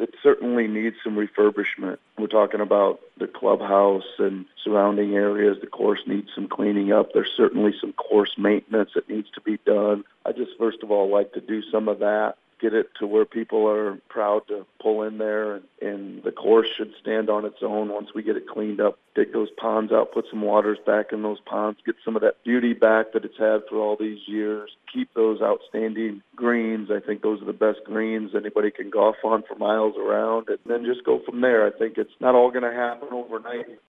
it certainly needs some refurbishment. We're talking about the clubhouse and surrounding areas. The course needs some cleaning up. There's certainly some course maintenance that needs to be done. I just, first of all, like to do some of that, get it to where people are proud to pull in there, and the course should stand on its own once we get it cleaned up. Dig those ponds out, put some waters back in those ponds, get some of that beauty back that it's had for all these years. Keep those outstanding greens. I think those are the best greens anybody can golf on for miles around, and then just go from there. I think it's not all going to happen overnight.